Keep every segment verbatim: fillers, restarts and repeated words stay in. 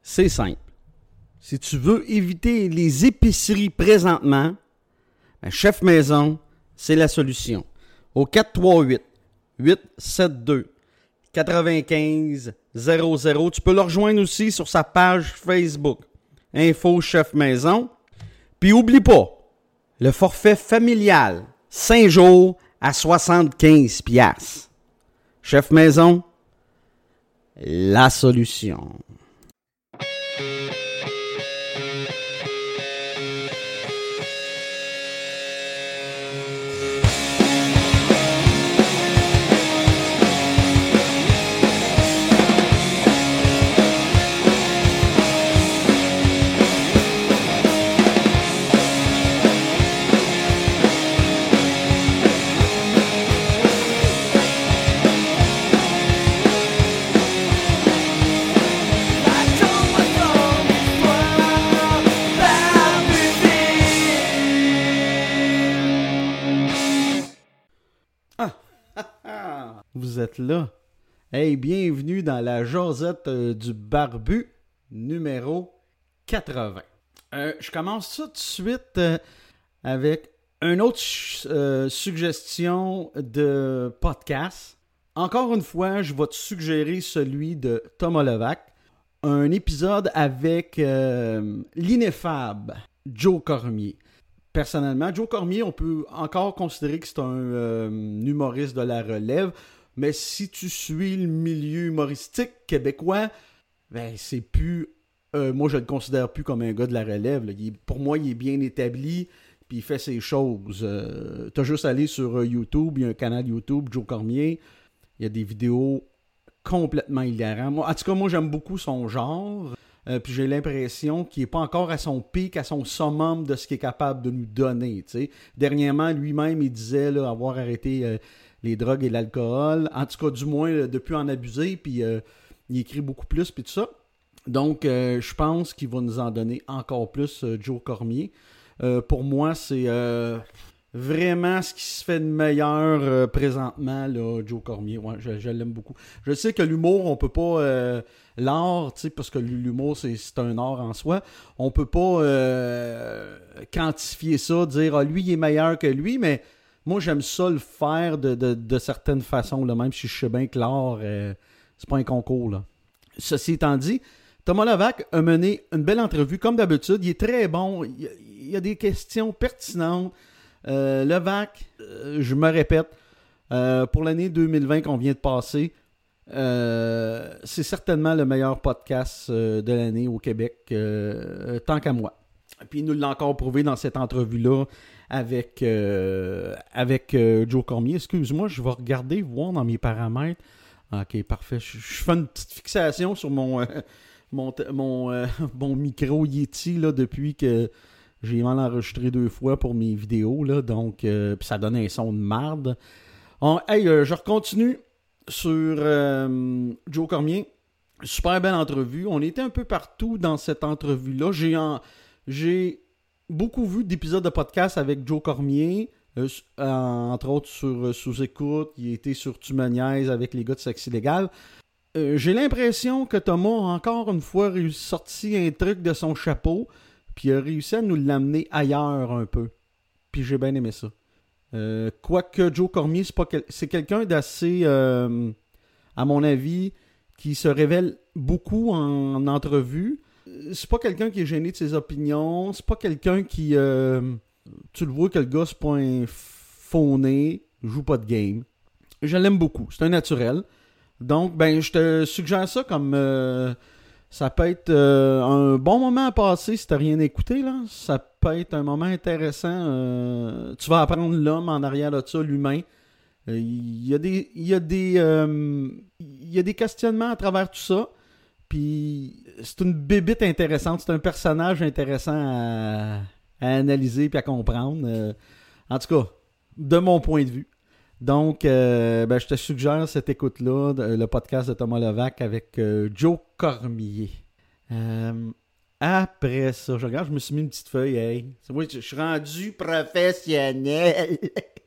C'est simple. Si tu veux éviter les épiceries présentement, ben Chef Maison, c'est la solution. Au quatre trois huit, huit sept deux, neuf cinq zéro zéro. Tu peux le rejoindre aussi sur sa page Facebook. Info Chef Maison. Puis oublie pas, le forfait familial, cinq jours à soixante-quinze piastres. Chef Maison, la solution. Vous êtes là. Hey, bienvenue dans la jasette euh, du barbu numéro quatre-vingts. Euh, je commence ça tout de suite euh, avec une autre euh, suggestion de podcast. Encore une fois, je vais te suggérer celui de Thomas Levac. Un épisode avec euh, l'ineffable Joe Cormier. Personnellement, Joe Cormier, on peut encore considérer que c'est un euh, humoriste de la relève. Mais si tu suis le milieu humoristique québécois, ben c'est plus... Euh, moi, je le considère plus comme un gars de la relève. Là. Il est, pour moi, il est bien établi, puis il fait ses choses. Euh, t'as juste à aller sur euh, YouTube, il y a un canal YouTube, Joe Cormier. Il y a des vidéos complètement hilarantes. Moi, en tout cas, moi, j'aime beaucoup son genre. Euh, puis j'ai l'impression qu'il n'est pas encore à son pic, à son summum de ce qu'il est capable de nous donner. T'sais. Dernièrement, lui-même, il disait là, avoir arrêté... Euh, les drogues et l'alcool, en tout cas du moins euh, de plus en abuser, puis euh, il écrit beaucoup plus, puis tout ça. Donc, euh, je pense qu'il va nous en donner encore plus, euh, Joe Cormier. Euh, pour moi, c'est euh, vraiment ce qui se fait de meilleur euh, présentement, là, Joe Cormier. Ouais, je, je l'aime beaucoup. Je sais que l'humour, on peut pas... Euh, l'art, tu sais, parce que l'humour, c'est, c'est un art en soi, on peut pas euh, quantifier ça, dire « Ah, lui, il est meilleur que lui », mais... Moi, j'aime ça le faire de, de, de certaines façons, là, même si je sais bien que l'art, euh, c'est pas un concours. Là. Ceci étant dit, Thomas Levac a mené une belle entrevue, comme d'habitude. Il est très bon. Il y a, il y a des questions pertinentes. Euh, Levac, euh, je me répète, euh, pour l'année deux mille vingt qu'on vient de passer, euh, c'est certainement le meilleur podcast euh, de l'année au Québec, euh, tant qu'à moi. Puis il nous l'a encore prouvé dans cette entrevue-là avec, euh, avec euh, Joe Cormier. Excuse-moi, je vais regarder, voir dans mes paramètres. Ok, parfait. Je, je fais une petite fixation sur mon, euh, mon, mon, euh, mon micro Yeti là, depuis que j'ai mal enregistré deux fois pour mes vidéos. Là, donc, euh, puis ça donne un son de marde. On, hey, euh, je continue sur euh, Joe Cormier. Super belle entrevue. On était un peu partout dans cette entrevue-là. J'ai en... J'ai beaucoup vu d'épisodes de podcast avec Joe Cormier, euh, euh, entre autres sur euh, Sous-Écoute, il était sur Tu me niaises avec les gars de Sexe Illégal. Euh, j'ai l'impression que Thomas a encore une fois réussi, sorti un truc de son chapeau, puis a réussi à nous l'amener ailleurs un peu. Puis j'ai bien aimé ça. Euh, Quoique Joe Cormier, c'est, pas quel... c'est quelqu'un d'assez, euh, à mon avis, qui se révèle beaucoup en, en entrevue. C'est pas quelqu'un qui est gêné de ses opinions. C'est pas quelqu'un qui... Euh, tu le vois que le gars, c'est pas un fauné. Il joue pas de game. Je l'aime beaucoup. C'est un naturel. Donc, ben, je te suggère ça comme... Euh, ça peut être euh, un bon moment à passer si t'as rien écouté, là. Ça peut être un moment intéressant. Euh, tu vas apprendre l'homme en arrière de ça, l'humain. Il euh, y a des... Il y a des... Euh, il y a des questionnements à travers tout ça. Puis c'est une bébite intéressante, c'est un personnage intéressant à, à analyser et à comprendre. Euh, en tout cas, de mon point de vue. Donc, euh, ben, je te suggère cette écoute-là, le podcast de Thomas Levac avec euh, Joe Cormier. Euh, après ça, je regarde, je me suis mis une petite feuille. Hey. Oui, je suis rendu professionnel.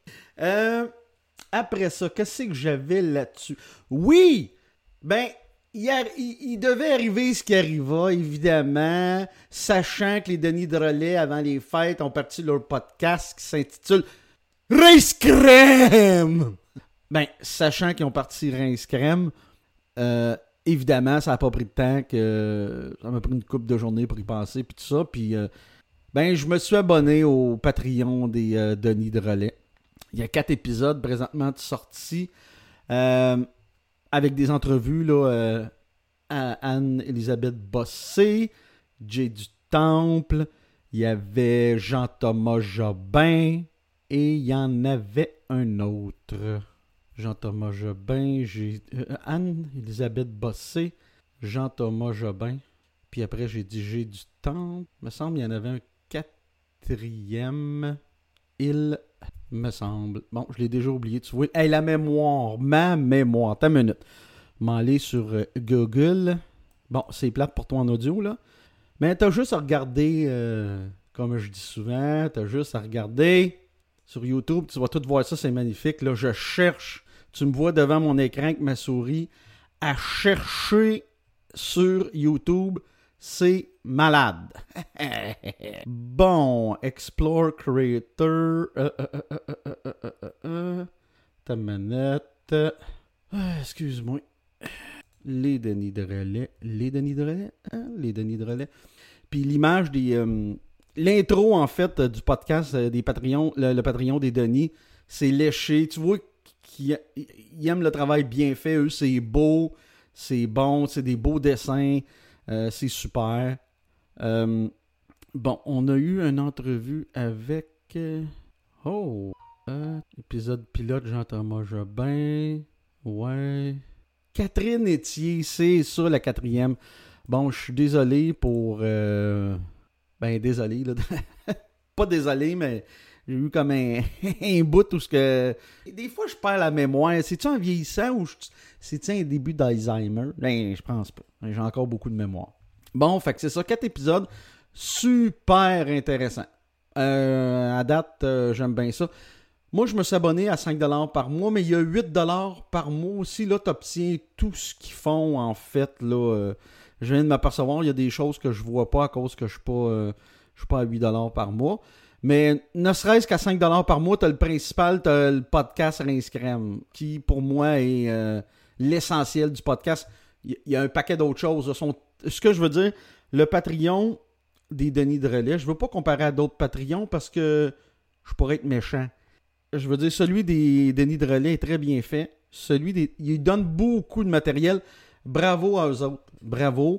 euh, après ça, qu'est-ce que j'avais là-dessus? Oui! Ben... il, a, il, il devait arriver ce qui arriva, évidemment, sachant que les Denis Drolet, avant les fêtes, ont parti leur podcast qui s'intitule Rince Crème! Ben, sachant qu'ils ont parti Rince Crème, euh, évidemment, ça n'a pas pris de temps, que ça m'a pris une couple de journées pour y penser, puis tout ça, puis euh, ben, je me suis abonné au Patreon des euh, Denis Drolet. Il y a quatre épisodes présentement de sortie, euh, avec des entrevues, là, euh, à Anne-Elisabeth Bossé, Jay du Temple, il y avait Jean-Thomas Jobin, et il y en avait un autre. Jean-Thomas Jobin, j'ai euh, Anne-Elisabeth Bossé, Jean-Thomas Jobin, puis après j'ai dit Jay du Temple. Il me semble qu'il y en avait un quatrième. Il me semble. Bon, je l'ai déjà oublié, tu vois. Hey, la mémoire, ma mémoire. T'as une minute. M'en aller sur euh, Google. Bon, c'est plate pour toi en audio, là. Mais t'as juste à regarder, euh, comme je dis souvent, t'as juste à regarder sur YouTube. Tu vas tout voir ça, c'est magnifique. Là, je cherche. Tu me vois devant mon écran avec ma souris à chercher sur YouTube. C'est malade. Bon, Explore Creator. Euh, euh, euh, euh, euh, euh, euh, euh. Ta manette. Ah, excuse-moi. Les Denis Drolet. Les Denis Drolet? Hein? Les Denis Drolet. Puis l'image des... Euh, l'intro, en fait, du podcast euh, des Patreons, le, le Patreon des Denis, c'est léché. Tu vois qu'ils ils aiment le travail bien fait. Eux, c'est beau, c'est bon, c'est des beaux dessins. Euh, c'est super. Euh, bon, on a eu une entrevue avec... Euh, oh! Euh, épisode pilote Jean-Thomas Jobin. Ouais. Catherine Etier, c'est ça la quatrième. Bon, je suis désolé pour... Euh, ben, désolé, là. Pas désolé, mais j'ai eu comme un, un bout où ce que... Des fois, je perds la mémoire. C'est-tu en vieillissant ou je... c'est-tu un début d'Alzheimer? Ben, je pense pas. J'ai encore beaucoup de mémoire. Bon, fait que c'est ça, quatre épisodes. Super intéressant. Euh, à date, euh, j'aime bien ça. Moi, je me suis abonné à cinq dollars par mois, mais il y a huit dollars par mois aussi. Là, tu obtiens tout ce qu'ils font, en fait. Là, euh, je viens de m'apercevoir, il y a des choses que je vois pas à cause que je suis pas, euh, je suis pas à huit dollars par mois. Mais ne serait-ce qu'à cinq dollars par mois, tu as le principal, tu as le podcast Rince Crème, qui, pour moi, est euh, l'essentiel du podcast. Il y a un paquet d'autres choses. Sont, ce que je veux dire, le Patreon des Denis Drolet, je veux pas comparer à d'autres Patreons parce que je pourrais être méchant. Je veux dire, celui des Denis Drolet est très bien fait. Celui des... Il donne beaucoup de matériel. Bravo à eux autres. Bravo.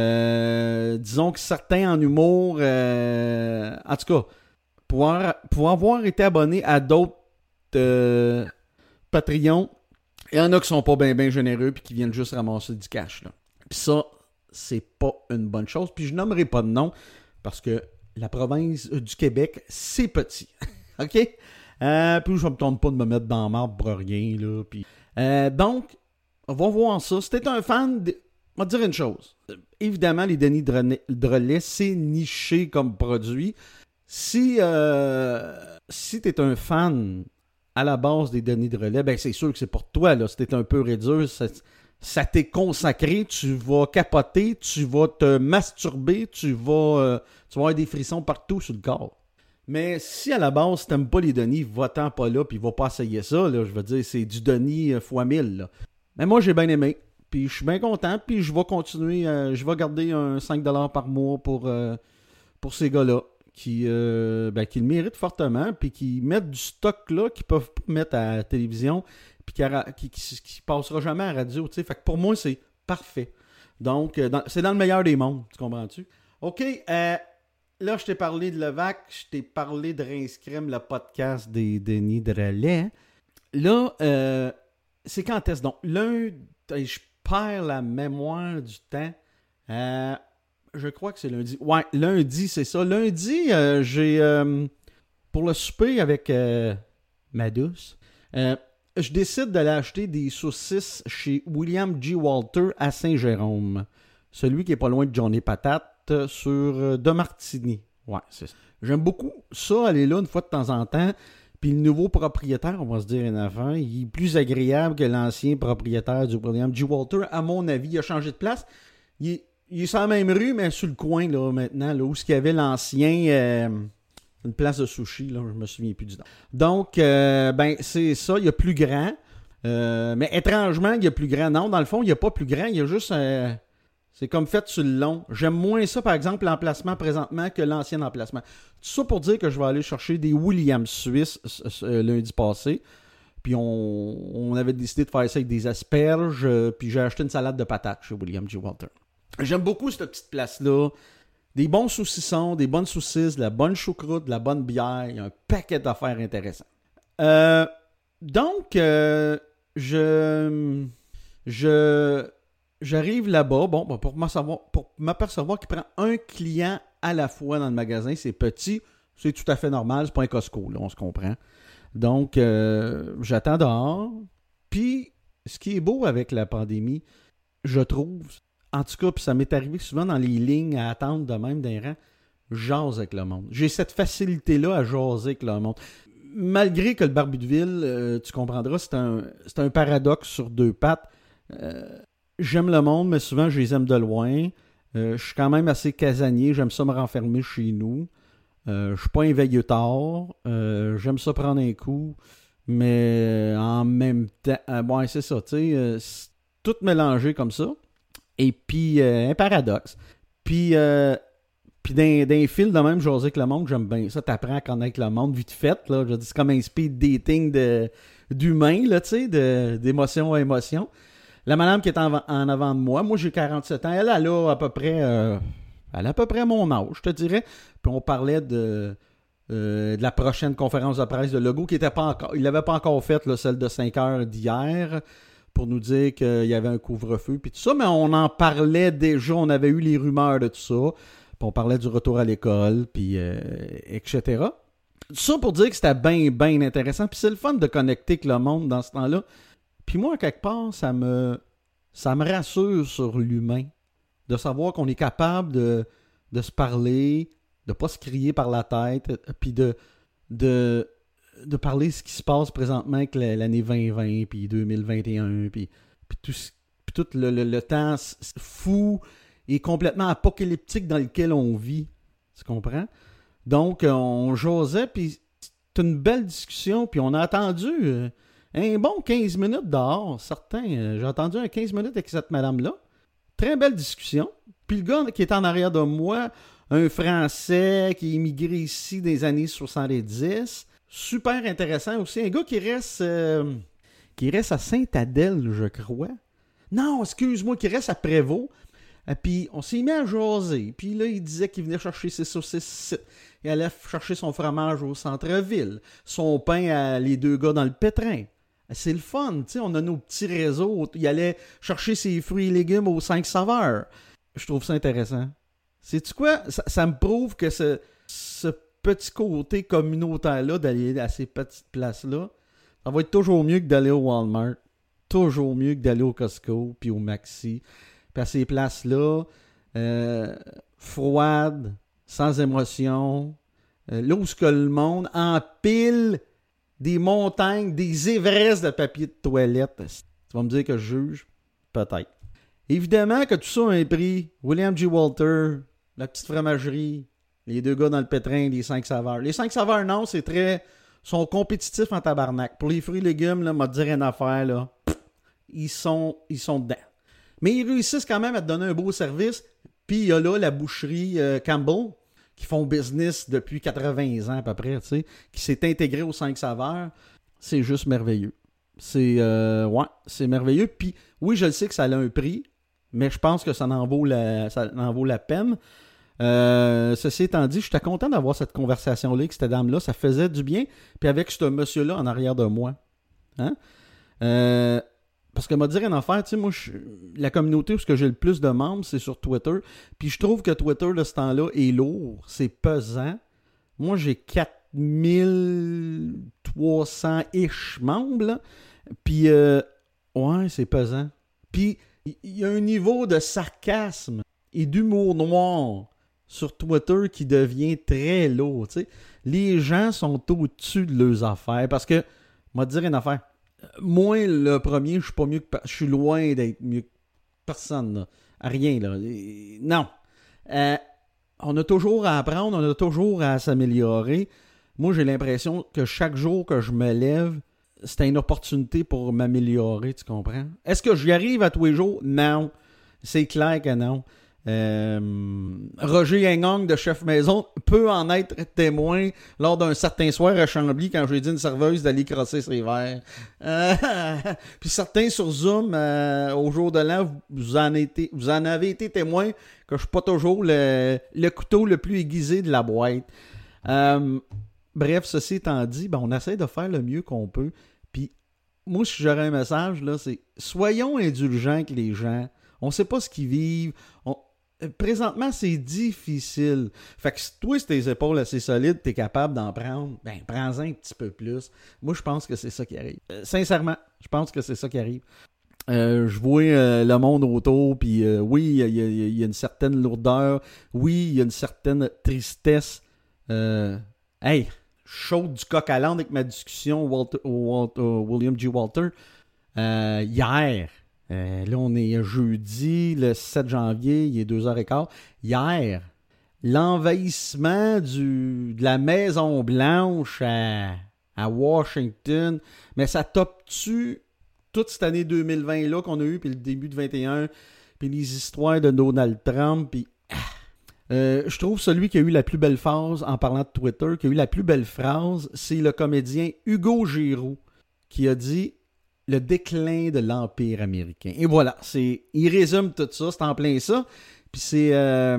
Euh, disons que certains en humour... Euh... En tout cas, pour, pour avoir été abonné à d'autres euh, Patreons, il y en a qui sont pas bien ben généreux puis qui viennent juste ramasser du cash. Là. Puis ça, c'est pas une bonne chose. Puis je nommerai pas de nom parce que la province du Québec, c'est petit. OK? Euh, puis je ne me tente pas de me mettre dans la marbre pour rien. Là, puis, euh, donc, on va voir ça. Si t'es un fan, de... on va te dire une chose. Évidemment, les Denis Drolet, c'est niché comme produit. Si, euh, si t'es un fan à la base des Denis Drolet, ben c'est sûr que c'est pour toi. Là. Si t'es un peu réduit, ça, ça t'est consacré. Tu vas capoter, tu vas te masturber, tu vas, euh, tu vas avoir des frissons partout sur le corps. Mais si à la base, t'aimes pas les Denis, va-t'en pas là, puis va pas essayer ça, là, je veux dire, c'est du Denis fois mille, là. Mais moi, j'ai bien aimé, puis je suis bien content, puis je vais continuer, euh, je vais garder un cinq dollars par mois pour, euh, pour ces gars-là, qui, euh, ben, qui le méritent fortement, puis qui mettent du stock, là, qu'ils peuvent pas mettre à la télévision, puis qui, qui, qui passera jamais à la radio, tu sais. Fait que pour moi, c'est parfait. Donc, euh, dans, c'est dans le meilleur des mondes, tu comprends-tu? OK, euh... Là, je t'ai parlé de Levac, je t'ai parlé de Rince Crème, le podcast des Denis Drolet. Là, euh, c'est quand est-ce donc? Lundi, je perds la mémoire du temps. Euh, je crois que c'est lundi. Ouais, lundi, c'est ça. Lundi, euh, j'ai, euh, pour le souper avec euh, ma douce, euh, je décide d'aller acheter des saucisses chez William G. Walter à Saint-Jérôme. Celui qui est pas loin de Johnny Patate. Sur De Martini. Ouais, c'est ça. J'aime beaucoup ça, aller là une fois de temps en temps. Puis le nouveau propriétaire, on va se dire une affaire, il est plus agréable que l'ancien propriétaire du William G. Walter. À mon avis, il a changé de place. Il est, il est sur la même rue, mais sur le coin, là, maintenant, là, où il y avait l'ancien... Euh, une place de sushi, là, je me souviens plus du nom. Donc, euh, ben, c'est ça, il y a plus grand. Euh, mais étrangement, il y a plus grand. Non, dans le fond, il n'y a pas plus grand, il y a juste... Euh, c'est comme fait sur le long. J'aime moins ça, par exemple, l'emplacement présentement que l'ancien emplacement. Tout ça pour dire que je vais aller chercher des Williams suisses euh, lundi passé. Puis on, on avait décidé de faire ça avec des asperges. Euh, puis j'ai acheté une salade de patates chez William G. Walter. J'aime beaucoup cette petite place-là. Des bons saucissons, des bonnes saucisses, de la bonne choucroute, de la bonne bière. Il y a un paquet d'affaires intéressants. Euh, donc, euh, je... Je... J'arrive là-bas, bon, pour m'apercevoir, pour m'apercevoir qu'il prend un client à la fois dans le magasin. C'est petit, c'est tout à fait normal, c'est pas un Costco, là, on se comprend. Donc, euh, j'attends dehors. Puis, ce qui est beau avec la pandémie, je trouve, en tout cas, puis ça m'est arrivé souvent dans les lignes à attendre de même d'un rang, jase avec le monde. J'ai cette facilité-là à jaser avec le monde. Malgré que le Barbu de Ville, euh, tu comprendras, c'est un, c'est un paradoxe sur deux pattes. Euh, J'aime le monde, mais souvent, je les aime de loin. Euh, je suis quand même assez casanier. J'aime ça me renfermer chez nous. Euh, je suis pas un veilleux tard. Euh, j'aime ça prendre un coup. Mais en même temps... Euh, bon, c'est ça, tu sais. Euh, tout mélangé comme ça. Et puis, euh, un paradoxe. Puis, euh, puis d'un, d'un fil de même, j'ose avec le monde, j'aime bien ça. T'apprends à connaître le monde vite fait. Là. Je dis, c'est comme un speed dating de, d'humain, là, tu sais, de, d'émotion à émotion. La madame qui est en, en avant de moi, moi j'ai quarante-sept ans, elle, elle a à peu près euh, elle a à peu près mon âge, je te dirais. Puis on parlait de, euh, de la prochaine conférence de presse de Legault qui était pas encore, il l'avait pas encore faite, là, celle de cinq heures d'hier, pour nous dire qu'il y avait un couvre-feu, puis tout ça, mais on en parlait déjà, on avait eu les rumeurs de tout ça, puis on parlait du retour à l'école, puis euh, et cetera. Tout ça pour dire que c'était bien, bien intéressant, puis c'est le fun de connecter avec le monde dans ce temps-là. Puis moi, quelque part, ça me, ça me rassure sur l'humain. De savoir qu'on est capable de, de se parler, de ne pas se crier par la tête, puis de, de, de parler de ce qui se passe présentement avec l'année vingt vingt, puis deux mille vingt et un, puis, puis tout, puis tout le, le, le temps fou et complètement apocalyptique dans lequel on vit. Tu comprends? Donc, on jasait, puis c'est une belle discussion, puis on a attendu... Euh, un bon quinze minutes dehors, certain. Euh, j'ai entendu un quinze minutes avec cette madame-là. Très belle discussion. Puis le gars qui est en arrière de moi, un Français qui est immigré ici des années soixante-dix. Super intéressant aussi. Un gars qui reste, euh, qui reste à Sainte-Adèle, je crois. Non, excuse-moi, qui reste à Prévost. Et puis on s'est mis à jaser. Puis là, il disait qu'il venait chercher ses saucisses. Il allait chercher son fromage au centre-ville. Son pain à les deux gars dans le pétrin. C'est le fun, tu sais, on a nos petits réseaux. Il allait chercher ses fruits et légumes aux cinq saveurs. Je trouve ça intéressant. Sais-tu quoi? Ça, ça me prouve que ce, ce petit côté communautaire-là, d'aller à ces petites places-là, ça va être toujours mieux que d'aller au Walmart. Toujours mieux que d'aller au Costco, puis au Maxi. Puis à ces places-là, euh, froides, sans émotion, euh, là où ce que le monde empile des montagnes, des Everest de papier de toilette. Tu vas me dire que je juge? Peut-être. Évidemment que tout ça a un prix. William G. Walter, la petite fromagerie, les deux gars dans le pétrin, les cinq saveurs. Les cinq saveurs, non, c'est très... sont compétitifs en tabarnak. Pour les fruits et légumes, là, m'a dire une affaire, là, pff, ils sont, ils sont dedans. Mais ils réussissent quand même à te donner un beau service. Puis il y a là la boucherie euh, Campbell, qui font business depuis quatre-vingts ans à peu près, tu sais, qui s'est intégré aux cinq saveurs. C'est juste merveilleux. C'est, euh, ouais, c'est merveilleux. Puis, oui, je le sais que ça a un prix, mais je pense que ça en vaut la, ça en vaut la peine. Euh, ceci étant dit, j'étais content d'avoir cette conversation-là avec cette dame-là. Ça faisait du bien. Puis avec ce monsieur-là en arrière de moi. Hein? Euh... Parce que m'a dit une affaire, tu sais, moi, je, la communauté où j'ai le plus de membres, c'est sur Twitter. Puis je trouve que Twitter, de ce temps-là, est lourd, c'est pesant. Moi, j'ai quatre mille trois cents-ish membres, là. Puis, euh, ouais, c'est pesant. Puis, il y a un niveau de sarcasme et d'humour noir sur Twitter qui devient très lourd. Tu sais. Les gens sont au-dessus de leurs affaires parce que, moi, te dire une affaire. Moi, le premier, je suis pas mieux que. Je suis loin d'être mieux que personne, là. Rien, là. Non. Euh, on a toujours à apprendre, on a toujours à s'améliorer. Moi, j'ai l'impression que chaque jour que je me lève, c'est une opportunité pour m'améliorer, tu comprends? Est-ce que j'y arrive à tous les jours? Non. C'est clair que non. Euh, Roger Hengong de Chef Maison peut en être témoin lors d'un certain soir à Chambly quand j'ai dit à une serveuse d'aller crosser ses verres. Euh, puis certains sur Zoom, euh, au jour de l'an, vous en, été, vous en avez été témoin que je suis pas toujours le, le couteau le plus aiguisé de la boîte. Euh, bref, ceci étant dit, ben, on essaie de faire le mieux qu'on peut. Puis moi, si j'aurais un message, là, c'est soyons indulgents avec les gens. On sait pas ce qu'ils vivent. On... Présentement, c'est difficile. Fait que si toi, si tes épaules assez solides, t'es capable d'en prendre, ben prends-en un petit peu plus. Moi, je pense que c'est ça qui arrive. Euh, sincèrement, je pense que c'est ça qui arrive. Euh, je vois euh, le monde autour, puis euh, oui, il y, y, y a une certaine lourdeur. Oui, il y a une certaine tristesse. Euh, hey, chaude du coq à l'âne avec ma discussion Walter, Walter, William G. Walter euh, hier. Euh, là, on est jeudi, le sept janvier, il est deux heures quinze. Hier, l'envahissement du, de la Maison-Blanche à, à Washington, mais ça top-tu toute cette année deux mille vingt-là qu'on a eu, puis le début de vingt et un, puis les histoires de Donald Trump, puis... Euh, je trouve celui qui a eu la plus belle phrase, en parlant de Twitter, qui a eu la plus belle phrase, c'est le comédien Hugo Giroux, qui a dit... Le déclin de l'Empire américain. Et voilà, c'est, il résume tout ça, c'est en plein ça. Puis c'est,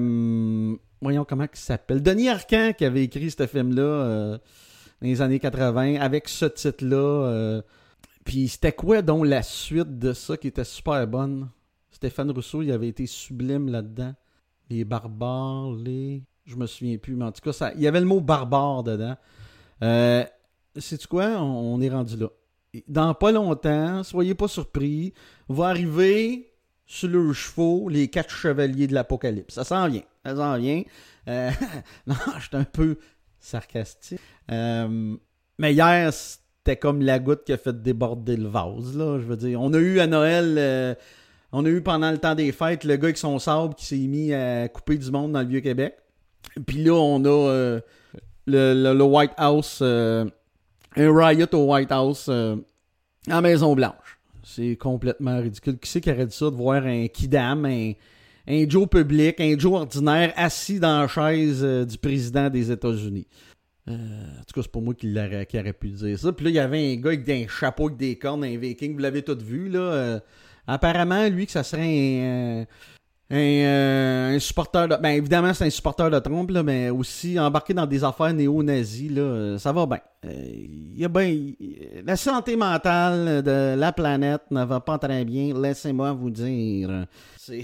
euh, voyons comment il s'appelle, Denis Arcand qui avait écrit ce film-là euh, dans les années quatre-vingts, avec ce titre-là. Euh, puis c'était quoi donc la suite de ça qui était super bonne? Stéphane Rousseau, il avait été sublime là-dedans. Les barbares, les... Je me souviens plus, mais en tout cas, ça, il y avait le mot barbare dedans. Euh, sais-tu quoi? On, on est rendu là. Dans pas longtemps, soyez pas surpris, va arriver sur leurs chevaux les quatre chevaliers de l'Apocalypse. Ça s'en vient, ça s'en vient. Euh, non, je suis un peu sarcastique. Euh, mais hier, c'était comme la goutte qui a fait déborder le vase, là. Je veux dire, on a eu à Noël, euh, on a eu pendant le temps des fêtes, le gars avec son sabre qui s'est mis à couper du monde dans le Vieux-Québec. Puis là, on a euh, le, le, le White House... Euh, un riot au White House euh, en Maison-Blanche. C'est complètement ridicule. Qui c'est qui aurait dit ça, de voir un kidam, un, un Joe public, un Joe ordinaire assis dans la chaise euh, du président des États-Unis? Euh, en tout cas, c'est pas moi qui, qui aurait pu dire ça. Puis là, il y avait un gars avec un chapeau avec des cornes, un viking, vous l'avez tous vu, là. Euh, apparemment, lui, que ça serait un... Un, euh, un supporter de... Ben, évidemment, c'est un supporter de Trump, là, mais aussi embarqué dans des affaires néo-nazis, là, euh, ça va bien. Il y a ben, la santé mentale de la planète ne va pas très bien, laissez-moi vous dire. C'est...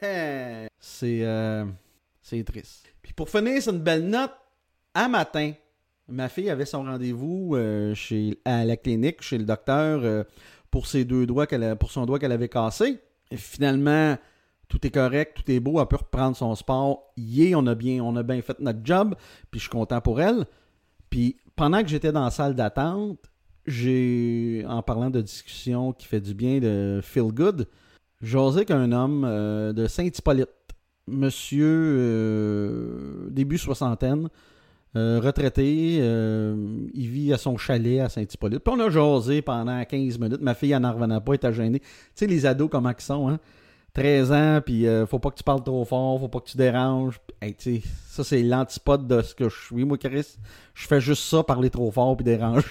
c'est... Euh, c'est triste. Puis pour finir, c'est une belle note. À matin, ma fille avait son rendez-vous euh, chez, à la clinique, chez le docteur, euh, pour ses deux doigts, qu'elle a, pour son doigt qu'elle avait cassé. Et finalement... Tout est correct, tout est beau, elle peut reprendre son sport. Yeah, on a bien, on a bien fait notre job, puis je suis content pour elle. Puis pendant que j'étais dans la salle d'attente, j'ai, en parlant de discussion qui fait du bien, de feel good, j'osais avec un homme euh, de Saint-Hippolyte, monsieur euh, début soixantaine, euh, retraité, euh, il vit à son chalet à Saint-Hippolyte. Puis on a jasé pendant quinze minutes, ma fille elle n'en revenait pas, elle était gênée. Tu sais les ados comment ils sont, hein? treize ans, puis euh, faut pas que tu parles trop fort, faut pas que tu déranges. Hey, tu sais, ça, c'est l'antipode de ce que je suis, moi, Chris. Je fais juste ça, parler trop fort puis déranger.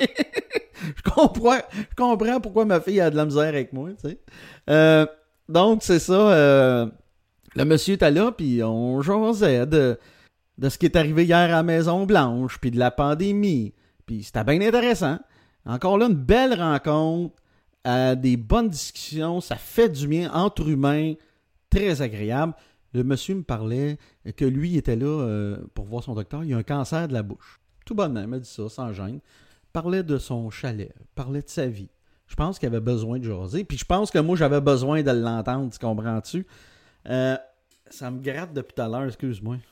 je comprends je comprends pourquoi ma fille a de la misère avec moi, tu sais. Euh, donc, c'est ça. Euh, le monsieur était là, puis on jasait de, de ce qui est arrivé hier à la Maison-Blanche, puis de la pandémie. Puis c'était bien intéressant. Encore là, une belle rencontre. À des bonnes discussions, ça fait du bien entre humains, très agréable. Le monsieur me parlait que lui il était là euh, pour voir son docteur, il a un cancer de la bouche. Tout bonnement, il m'a dit ça, sans gêne. Parlait de son chalet, parlait de sa vie. Je pense qu'il avait besoin de jaser, puis je pense que moi j'avais besoin de l'entendre, tu comprends-tu? Euh, ça me gratte depuis tout à l'heure, excuse-moi.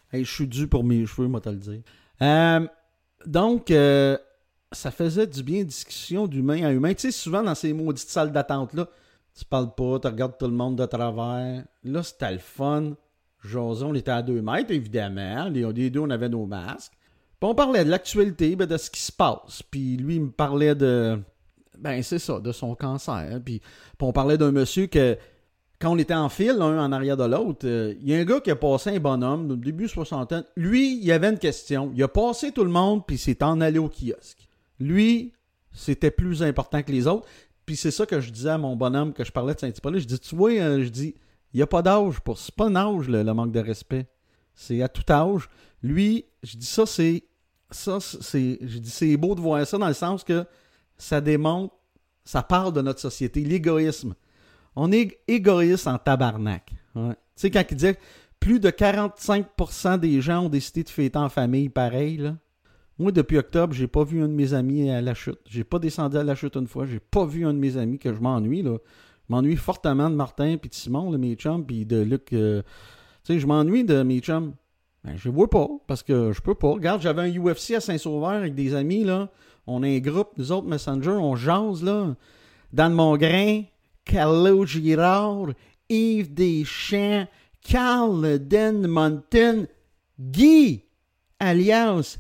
Hey, je suis dû pour mes cheveux, moi, te le dire. Euh, donc, euh, ça faisait du bien, discussion d'humain à humain. Tu sais, souvent, dans ces maudites salles d'attente-là, tu parles pas, tu regardes tout le monde de travers. Là, c'était le fun. José, on était à deux mètres, évidemment. Les, les deux, on avait nos masques. Puis on parlait de l'actualité, ben, de ce qui se passe. Puis lui, il me parlait de... Ben, c'est ça, de son cancer. Puis, puis on parlait d'un monsieur que, quand on était en file, l'un en arrière de l'autre, il euh, y a un gars qui a passé un bonhomme, au début soixantaine. Lui, il avait une question. Il a passé tout le monde, puis il s'est en allé au kiosque. Lui, c'était plus important que les autres. Puis c'est ça que je disais à mon bonhomme que je parlais de Saint-Hippolyte. Je dis, tu vois, euh, je dis, il n'y a pas d'âge pour... C'est pas un âge, le, le manque de respect. C'est à tout âge. Lui, je dis ça, c'est... Ça, c'est... Je dis, c'est beau de voir ça dans le sens que ça démontre, ça parle de notre société, l'égoïsme. On est égoïste en tabarnak. Ouais. Tu sais, quand il disait plus de quarante-cinq pour cent des gens ont décidé de fêter en famille, pareil, là. Moi, depuis octobre, j'ai pas vu un de mes amis à la chute. J'ai pas descendu à la chute une fois. J'ai pas vu un de mes amis que je m'ennuie, là. Je m'ennuie fortement de Martin puis de Simon, là, mes chums, puis de Luc. Euh... Tu sais, je m'ennuie de mes chums. Ben, je les vois pas, parce que je peux pas. Regarde, j'avais un U F C à Saint-Sauveur avec des amis, là. On a un groupe, nous autres, Messenger, on jase, là. Dan Mongrain, Carlo Girard, Yves Deschamps, Carl Denmonton, Guy, alias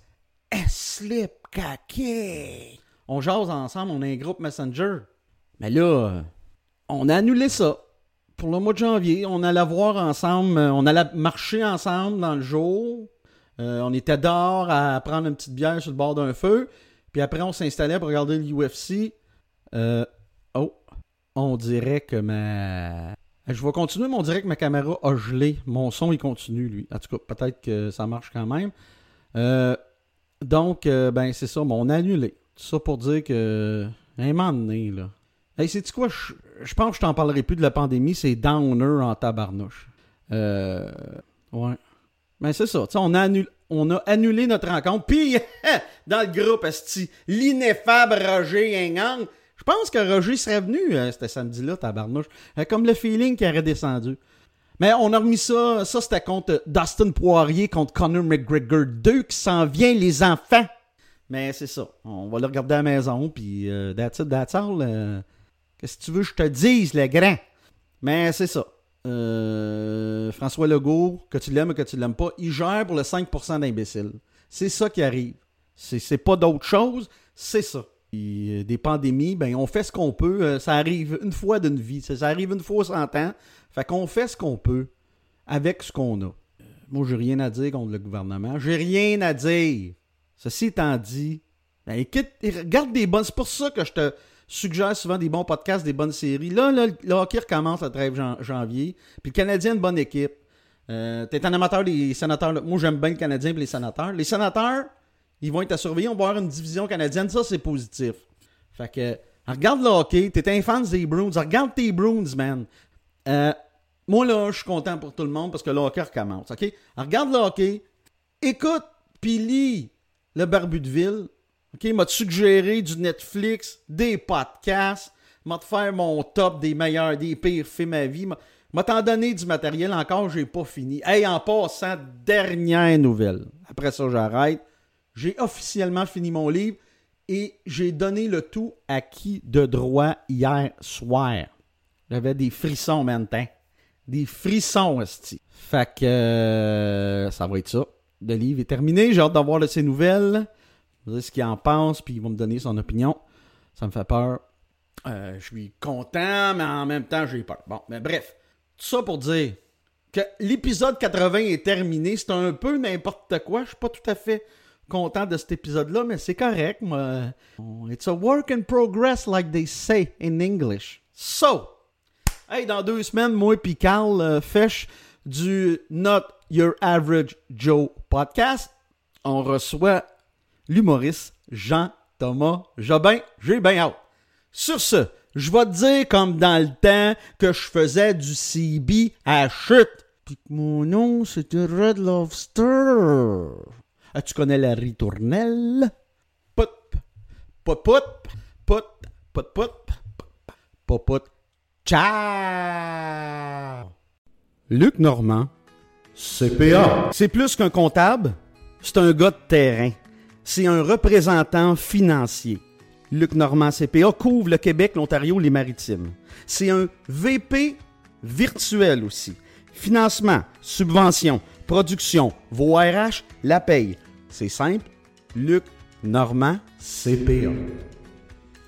Slip Kake. On jase ensemble, on a un groupe Messenger. Mais là, on a annulé ça. Pour le mois de janvier, on allait voir ensemble, on allait marcher ensemble dans le jour. Euh, on était dehors à prendre une petite bière sur le bord d'un feu. Puis après, on s'installait pour regarder le U F C. Euh, oh, on dirait que ma... Je vais continuer, mais on dirait que ma caméra a gelé. Mon son, il continue, lui. En tout cas, peut-être que ça marche quand même. Euh, donc, euh, ben c'est ça, mais on a annulé. Tout ça pour dire que... Un moment donné, là... Hey, sais-tu quoi? Je, je pense que je t'en parlerai plus de la pandémie. C'est downer en tabarnouche. Euh... Ouais. Ben c'est ça. Tu sais, on a annulé... On a annulé notre rencontre. Puis, dans le groupe, esti, l'ineffable Roger Engang. Je pense que Roger serait venu euh, ce samedi-là, tabarnouche. Euh, comme le feeling qu'il aurait descendu. Mais on a remis ça. Ça, c'était contre Dustin Poirier, contre Conor McGregor deux, qui s'en vient, les enfants. Mais c'est ça. On va le regarder à la maison. Puis, euh, that's it, that's all. Euh, qu'est-ce que tu veux que je te dise, le grand? Mais c'est ça. Euh, François Legault, que tu l'aimes ou que tu l'aimes pas, il gère pour le cinq pour cent d'imbéciles. C'est ça qui arrive. C'est, c'est pas d'autre chose, c'est ça. Et, euh, des pandémies, ben on fait ce qu'on peut. Euh, ça arrive une fois d'une vie. Ça, ça arrive une fois cent ans. Fait qu'on fait ce qu'on peut avec ce qu'on a. Euh, moi, j'ai rien à dire contre le gouvernement. J'ai rien à dire. Ceci étant dit, ben écoute, regarde des bonnes... C'est pour ça que je te suggère souvent des bons podcasts, des bonnes séries. Là, là le hockey recommence le treize janvier. Puis le Canadien a une bonne équipe. Euh, t'es un amateur des sénateurs. Là. Moi, j'aime bien le Canadien et les sénateurs. Les sénateurs, ils vont être à surveiller. On va avoir une division canadienne. Ça, c'est positif. Fait que, regarde le hockey. T'es un fan des Bruins. Regarde tes Bruins, man. Euh, moi, là, je suis content pour tout le monde parce que le hockey recommence. OK? Regarde le hockey. Écoute, puis lis le Barbu de Ville. OK, m'a te suggéré du Netflix, des podcasts, m'a te faire mon top des meilleurs, des pires films à vie, m'a, m'a t'en donné du matériel encore, j'ai pas fini. Hey, en passant, dernière nouvelle. Après ça, j'arrête. J'ai officiellement fini mon livre et j'ai donné le tout à qui de droit hier soir. J'avais des frissons maintenant. Des frissons, esti. Fait que euh, ça va être ça. Le livre est terminé, j'ai hâte d'avoir de ses nouvelles. Je vais dire ce qu'il en pense, puis il va me donner son opinion. Ça me fait peur. Euh, je suis content, mais en même temps, j'ai peur. Bon, mais bref. Tout ça pour dire que l'épisode quatre-vingts est terminé. C'est un peu n'importe quoi. Je suis pas tout à fait content de cet épisode-là, mais c'est correct. Moi. It's a work in progress, like they say in English. So, hey, dans deux semaines, moi et Carl euh, Fesch du Not Your Average Joe podcast, on reçoit l'humoriste Jean-Thomas Jobin. J'ai bien hâte. Sur ce, je vais te dire comme dans le temps que je faisais du C B à chute. Puis que mon nom, c'était Red Lobster. Ah, tu connais la ritournelle? Pout, pout, pout, pout, pout, pout, pout, pout. Ciao! Luc Normand C P A. C'est plus qu'un comptable, c'est un gars de terrain. C'est un représentant financier. Luc Normand C P A couvre le Québec, l'Ontario, les Maritimes. C'est un V P virtuel aussi. Financement, subvention, production, vos R H, la paye. C'est simple, Luc Normand C P A.